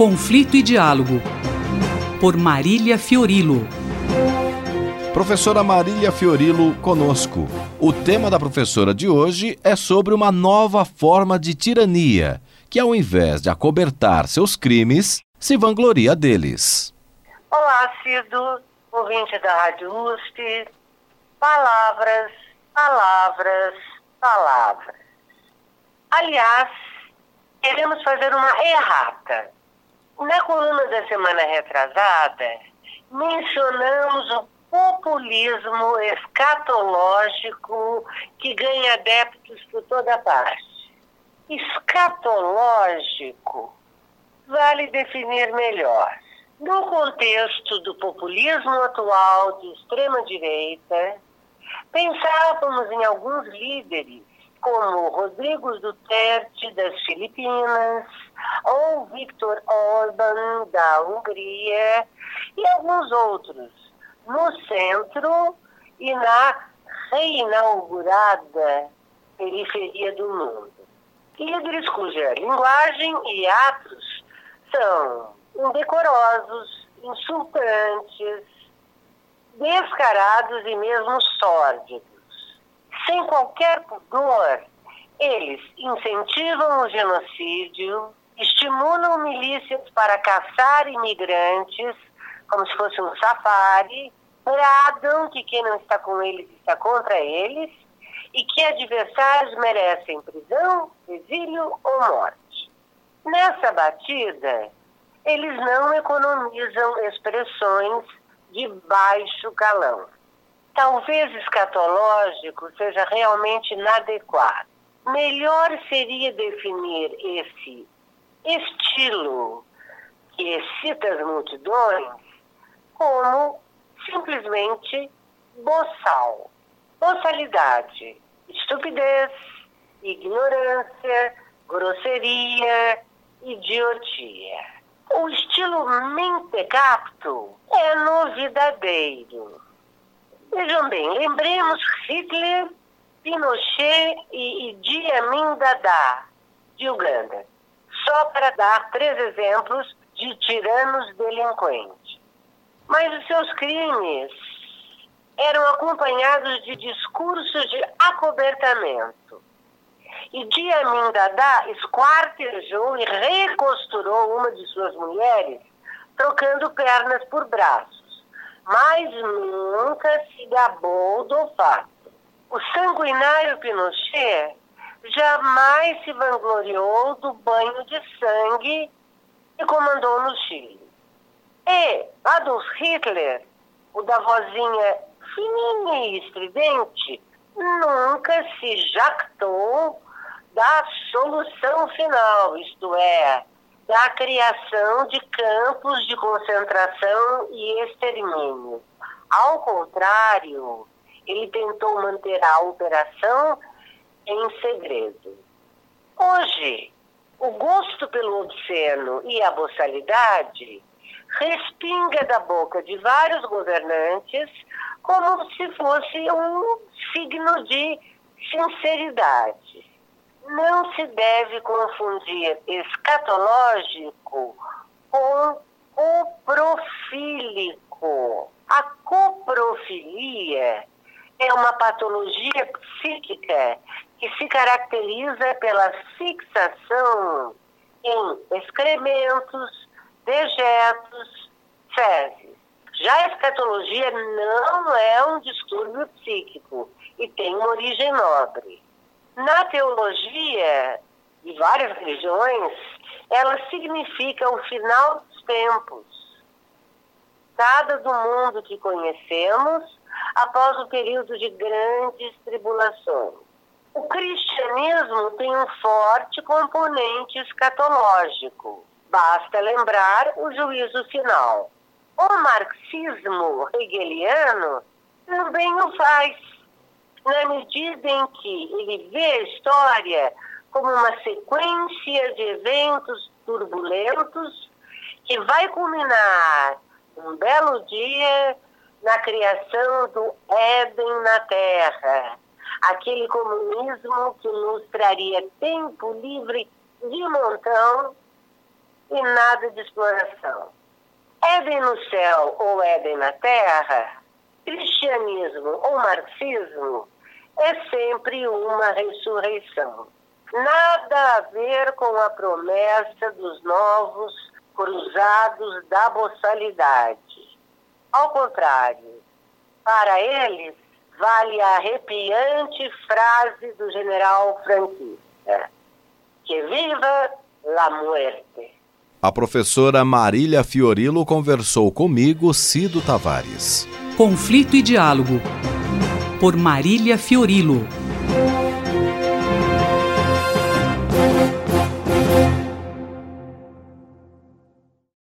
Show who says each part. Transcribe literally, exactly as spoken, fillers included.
Speaker 1: Conflito e Diálogo, por Marília Fiorilo.
Speaker 2: Professora Marília Fiorilo conosco. O tema da professora de hoje é sobre uma nova forma de tirania, que ao invés de acobertar seus crimes, se vangloria deles.
Speaker 3: Olá, Cido, ouvinte da Rádio U S P. Palavras, palavras, palavras. Aliás, queremos fazer uma errata. Na coluna da semana retrasada, mencionamos o populismo escatológico que ganha adeptos por toda parte. Escatológico vale definir melhor. No contexto do populismo atual de extrema-direita, pensávamos em alguns líderes, como Rodrigo Duterte das Filipinas, ou Viktor Orbán da Hungria, e alguns outros, no centro e na reinaugurada periferia do mundo. Líderes cuja linguagem e atos são indecorosos, insultantes, descarados e mesmo sórdidos. Sem qualquer pudor, eles incentivam o genocídio, estimulam milícias para caçar imigrantes, como se fosse um safari, bradam que quem não está com eles está contra eles e que adversários merecem prisão, exílio ou morte. Nessa batida, eles não economizam expressões de baixo calão. Talvez escatológico seja realmente inadequado. Melhor seria definir esse estilo que excita as multidões como simplesmente boçal. Boçalidade, estupidez, ignorância, grosseria, idiotia. O estilo mentecapto é novidadeiro. Vejam bem, lembremos Hitler, Pinochet e Idi Amin Dada, de Uganda. Só para dar três exemplos de tiranos delinquentes. Mas os seus crimes eram acompanhados de discursos de acobertamento. Idi Amin Dada esquartejou e recosturou uma de suas mulheres, trocando pernas por braços. Mas nunca se gabou do fato. O sanguinário Pinochet jamais se vangloriou do banho de sangue que comandou no Chile. E Adolf Hitler, o da vozinha fininha e estridente, nunca se jactou da solução final, isto é, da criação de campos de concentração e extermínio. Ao contrário, ele tentou manter a operação em segredo. Hoje, o gosto pelo obsceno e a boçalidade respinga da boca de vários governantes como se fosse um signo de sinceridade. Não se deve confundir escatológico com coprofílico. A coprofilia é uma patologia psíquica que se caracteriza pela fixação em excrementos, dejetos, fezes. Já a escatologia não é um distúrbio psíquico e tem uma origem nobre. Na teologia de várias religiões, ela significa o final dos tempos, dada do mundo que conhecemos após o período de grandes tribulações. O cristianismo tem um forte componente escatológico. Basta lembrar o juízo final. O marxismo hegeliano também o faz, na medida em que ele vê a história como uma sequência de eventos turbulentos que vai culminar um belo dia na criação do Éden na Terra, aquele comunismo que nos traria tempo livre de montão e nada de exploração. Éden no céu ou Éden na terra, cristianismo ou marxismo, é sempre uma ressurreição. Nada a ver com a promessa dos novos cruzados da boçalidade. Ao contrário, para eles, vale a arrepiante frase do general franquista: que viva la muerte.
Speaker 2: A professora Marília Fiorilo conversou comigo, Cido Tavares.
Speaker 1: Conflito e Diálogo, por Marília Fiorilo.